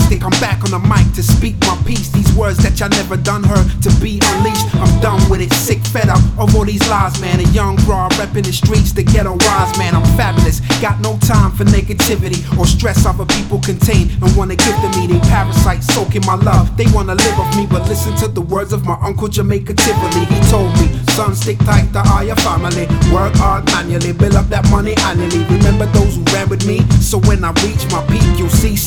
stick. I'm back on the mic to speak my piece. These words that y'all never done heard to be unleashed. I'm done with it, sick, fed up of all these lies, man. A young broad repping the streets, the ghetto wise, man. I'm fabulous, got no time for negativity or stress other people contain and wanna give to me. They parasites soaking my love, they wanna live off me. But listen to the words of my uncle Jamaica Tivoli. He told me, son, stick tight to all your family, work hard manually, build up that money annually. Remember those who ran with me, so when I reach my peak, you'll see